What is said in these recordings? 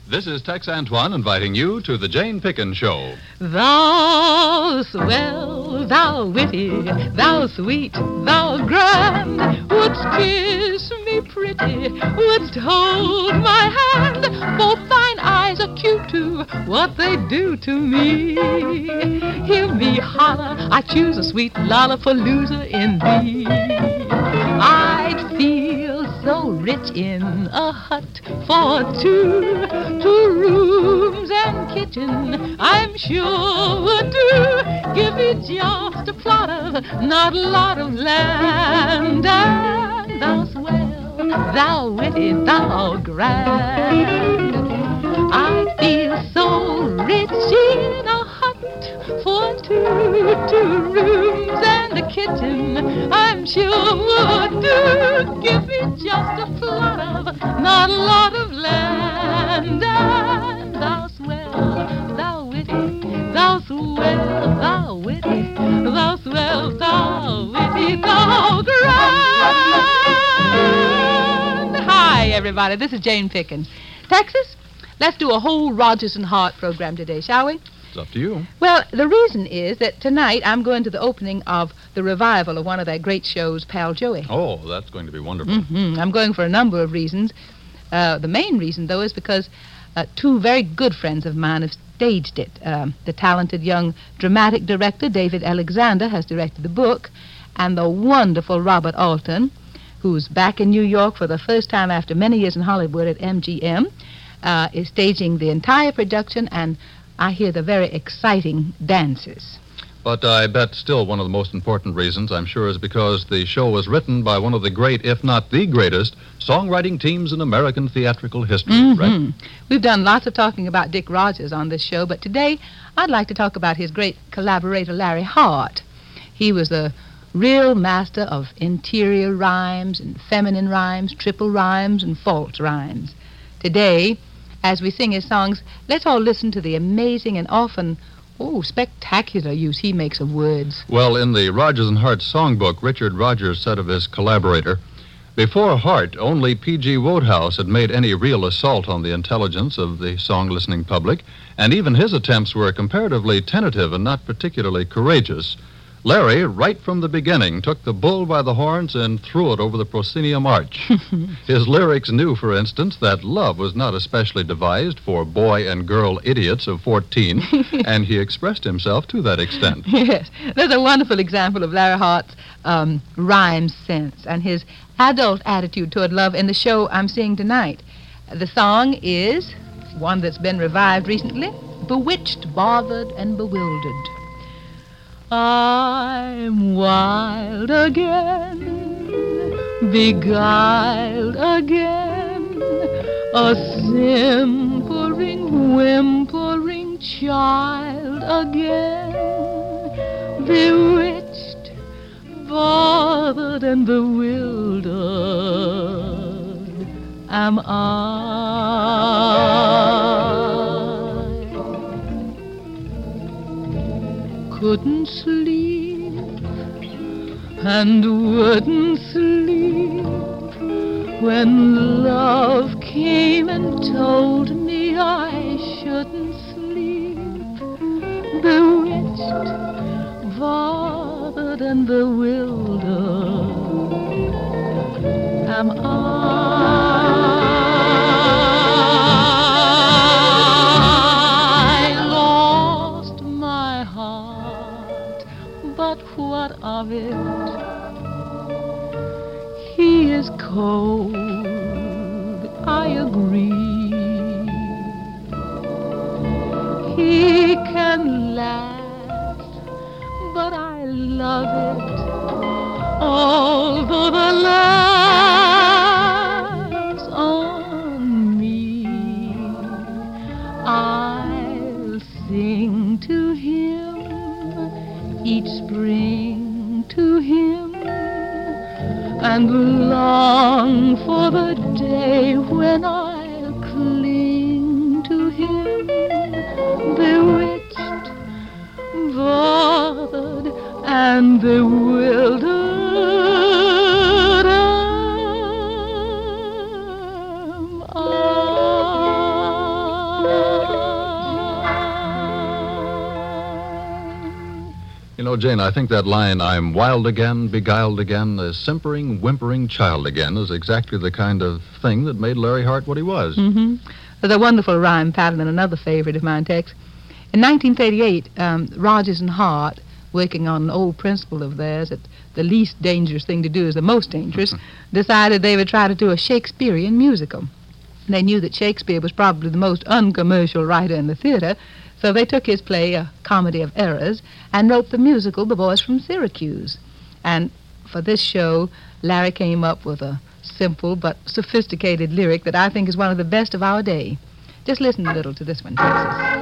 This is Tex Antoine inviting you to the Jane Pickens Show. Thou swell, thou witty, thou sweet, thou grand, wouldst kiss me pretty, wouldst hold my hand, for thine eyes are cute too, what they do to me. Hear me holler, I choose a sweet lollapalooza in thee. I'd feel so rich in a hut for two rooms and kitchen, I'm sure would do. Give me just a plot of, not a lot of land, and thou swell, thou witty, thou grand. I feel so rich in a hut for two rooms and a kitchen, I'm sure would do. Give me just a plot of, not a lot of land, and thou swell, thou witty, thou swell, thou witty, thou swell, thou witty, thou grand. Hi, everybody. This is Jane Pickens. Texas, let's do a whole Rodgers and Hart program today, shall we? It's up to you. Well, the reason is that tonight I'm going to the opening of the revival of one of their great shows, Pal Joey. Oh, that's going to be wonderful. I'm going for a number of reasons. The main reason, though, is because two very good friends of mine have staged it. The talented young dramatic director, David Alexander, has directed the book, and the wonderful Robert Alton, who's back in New York for the first time after many years in Hollywood at MGM, is staging the entire production, and I hear the very exciting dances. But I bet still one of the most important reasons, I'm sure, is because the show was written by one of the great, if not the greatest, songwriting teams in American theatrical history, right? We've done lots of talking about Dick Rodgers on this show, but today I'd like to talk about his great collaborator, Larry Hart. He was the real master of interior rhymes and feminine rhymes, triple rhymes and false rhymes. Today, as we sing his songs, let's all listen to the amazing and often, spectacular use he makes of words. Well, in the Rodgers and Hart songbook, Richard Rodgers said of his collaborator, before Hart, only P.G. Wodehouse had made any real assault on the intelligence of the song-listening public, and even his attempts were comparatively tentative and not particularly courageous. Larry, right from the beginning, took the bull by the horns and threw it over the proscenium arch. His lyrics knew, for instance, that love was not especially devised for boy and girl idiots of 14, and he expressed himself to that extent. Yes, there's a wonderful example of Larry Hart's rhyme sense and his adult attitude toward love in the show I'm seeing tonight. The song is one that's been revived recently, Bewitched, Bothered, and Bewildered. I'm wild again, beguiled again, a simpering, whimpering child again, bewitched, bothered, and bewildered am I. Couldn't sleep and wouldn't sleep when love came and told me I shouldn't sleep. Bewitched, bothered, and bewildered am what of it? He is cold, I agree. He can last, but I love it, although the laughs on me. I'll sing to him each spring to him, and long for the day when I'll cling to him, bewitched, bothered, and bewildered am I. know, Jane, I think that line, I'm wild again, beguiled again, a simpering, whimpering child again, is exactly the kind of thing that made Larry Hart what he was. Mm-hmm. There's a wonderful rhyme pattern and another favorite of mine, Tex. In 1938, Rogers and Hart, working on an old principle of theirs that the least dangerous thing to do is the most dangerous, decided they would try to do a Shakespearean musical. They knew that Shakespeare was probably the most uncommercial writer in the theater, so they took his play, A Comedy of Errors, and wrote the musical, The Boys from Syracuse. And for this show, Larry came up with a simple but sophisticated lyric that I think is one of the best of our day. Just listen a little to this one, Texas.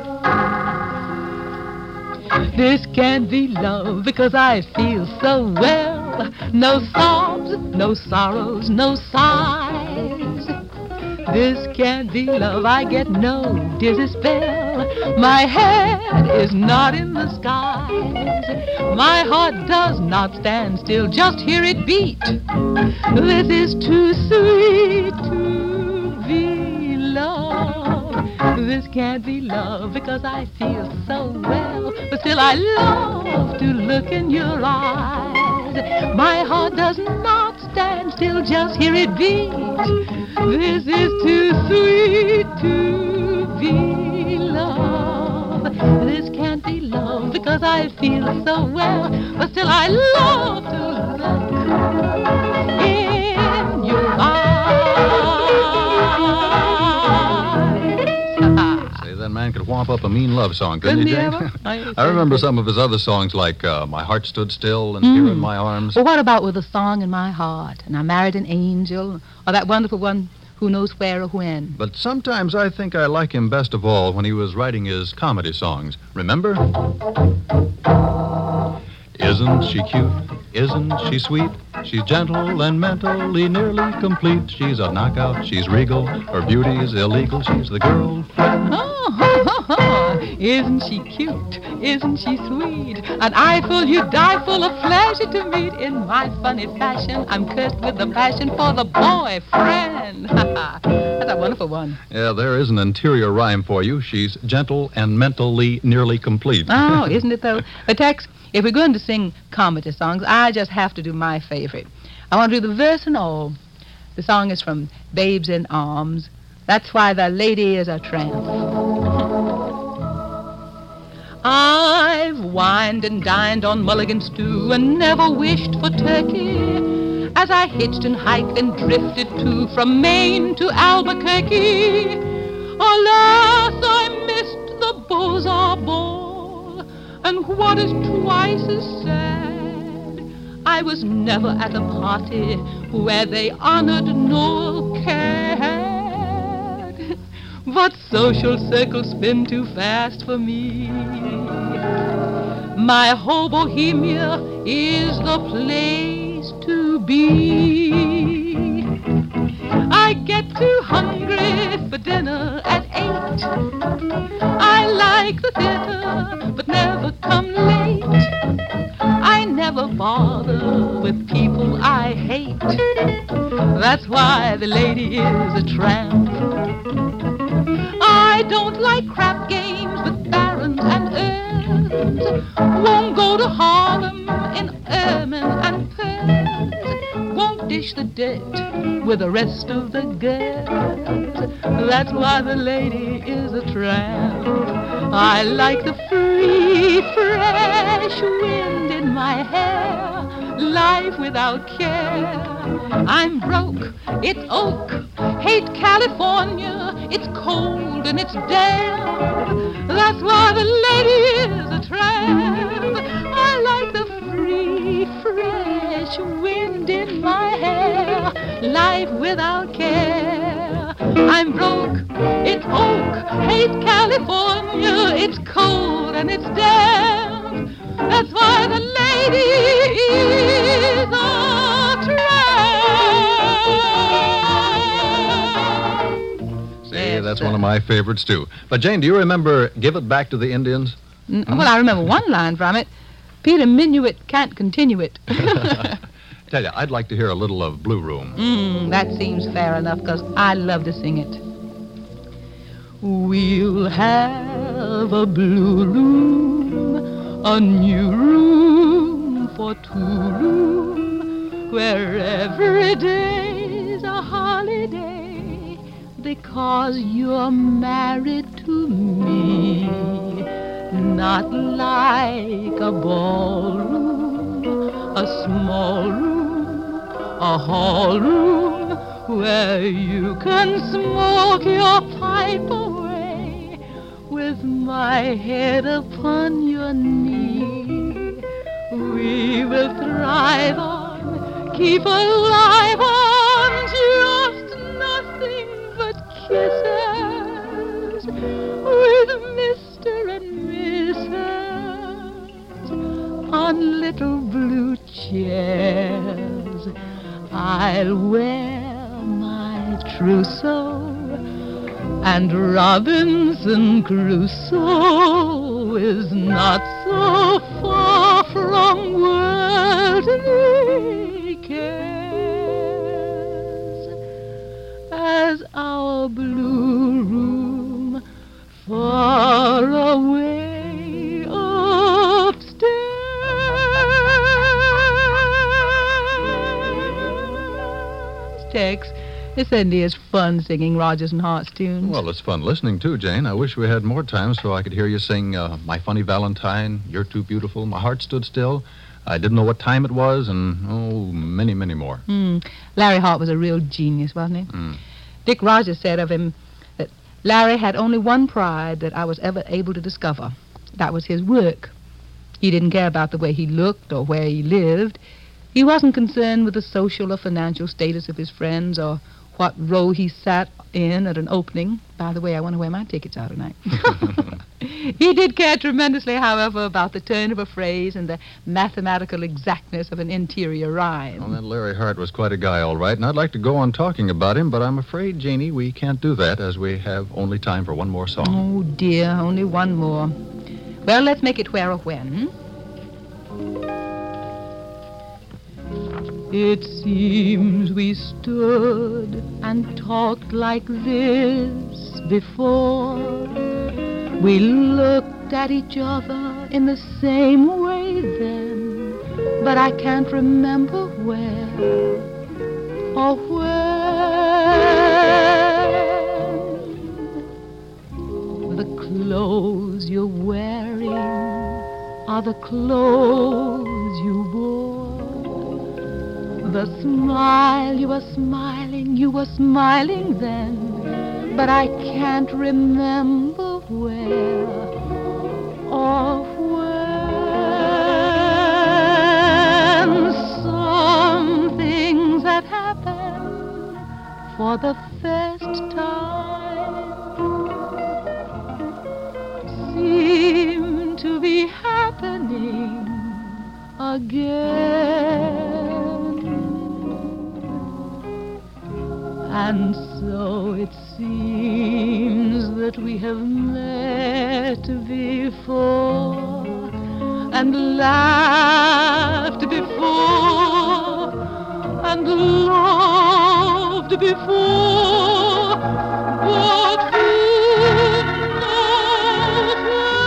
This can't be love because I feel so well. No sobs, no sorrows, no sighs. This can't be love, I get no dizzy spell. My head is not in the skies. My heart does not stand still, just hear it beat. This is too sweet to be love. This can't be love because I feel so well. But still I love to look in your eyes. My heart does not stand still, just hear it beat. This is too sweet to be love. This can't be love because I feel so well. But still I love to look in your eyes. Say, that man could whomp up a mean love song, couldn't he, Jane? I remember some of his other songs like My Heart Stood Still and Here in My Arms. Well, what about With a Song in My Heart? And I Married an Angel? Or that wonderful one, Who Knows Where or When? But sometimes I think I like him best of all when he was writing his comedy songs. Remember? Isn't she cute? Isn't she sweet? She's gentle and mentally nearly complete. She's a knockout, she's regal, her beauty's illegal. She's the girlfriend. Isn't she cute? Isn't she sweet? An eyeful you die full of pleasure to meet. In my funny fashion, I'm cursed with the passion for the boyfriend. That's a wonderful one. Yeah, there is an interior rhyme for you. She's gentle and mentally nearly complete. Oh, isn't it though? But Tex, if we're going to sing comedy songs, I just have to do my favorite. I want to do the verse and all. The song is from Babes in Arms. That's why the lady is a tramp. I've wined and dined on mulligan stew and never wished for turkey as I hitched and hiked and drifted too from Maine to Albuquerque. Alas, I missed the Beaux-Arts ball, and what is twice as sad, I was never at a party where they honored Noel Cad. But social circles spin too fast for me. My whole Bohemia is the place to be. I get too hungry for dinner at 8. I like the theater, but never come late. I never bother with people I hate. That's why the lady is a tramp. I don't like crap games with barons and earls. Won't go to Harlem in ermine and pearls. Won't dish the dirt with the rest of the girls. That's why the lady is a tramp. I like the free, fresh wind in my hair, life without care. I'm broke, it's oak, hate California, it's cold and it's damp. That's why the lady is a tramp. I like the free, fresh wind in my hair, life without care. I'm broke, it's oak, hate California, it's cold and it's damp. That's why the lady is a tramp. See, that's one of my favorites, too. But, Jane, do you remember Give It Back to the Indians? Well, I remember one line from it. Peter Minuit can't continue it. Tell you, I'd like to hear a little of Blue Room. That seems fair enough, because I love to sing it. We'll have a blue room a new room for two, where every day's a holiday, because you're married to me. Not like a ballroom, a small room, a hall room, where you can smoke your pipe away with my head upon your knee. We will thrive on, keep alive on just nothing but kisses with Mr. and Mrs. on little blue chairs. I'll wear my trousseau, and Robinson Crusoe is not so far from worldly cares as our blue room far away upstairs. Tex, it certainly is fun singing Rodgers and Hart's tunes. Well, it's fun listening, too, Jane. I wish we had more time so I could hear you sing My Funny Valentine, You're Too Beautiful, My Heart Stood Still, I Didn't Know What Time It Was, and, many, many more. Larry Hart was a real genius, wasn't he? Dick Rogers said of him that Larry had only one pride that I was ever able to discover. That was his work. He didn't care about the way he looked or where he lived. He wasn't concerned with the social or financial status of his friends or what row he sat in at an opening. By the way, I wonder where my tickets are tonight. He did care tremendously, however, about the turn of a phrase and the mathematical exactness of an interior rhyme. Well, that Larry Hart was quite a guy, all right, and I'd like to go on talking about him, but I'm afraid, Janie, we can't do that as we have only time for one more song. Oh, dear, only one more. Well, let's make it where or when. It seems we stood and talked like this before. We looked at each other in the same way then, but I can't remember where or when. The clothes you're wearing are the clothes you wore. The smile you were smiling then, but I can't remember where or when. Some things that happen for the first time seem to be happening again. And so it seems that we have met before and laughed before and loved before, but who knows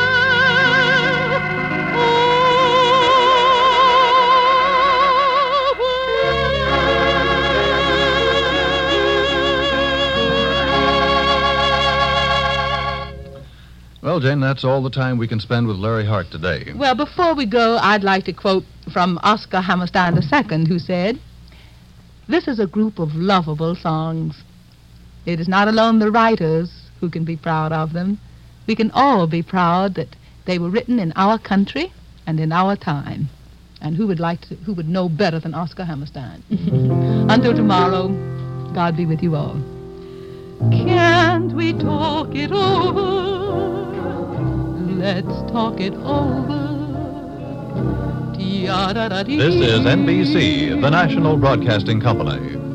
Well, Jane, that's all the time we can spend with Larry Hart today. Well, before we go, I'd like to quote from Oscar Hammerstein II, who said, "This is a group of lovable songs. It is not alone the writers who can be proud of them. We can all be proud that they were written in our country and in our time." And who would know better than Oscar Hammerstein? Until tomorrow, God be with you all. Can't we talk it over? Let's talk it over. This is NBC, the National Broadcasting Company.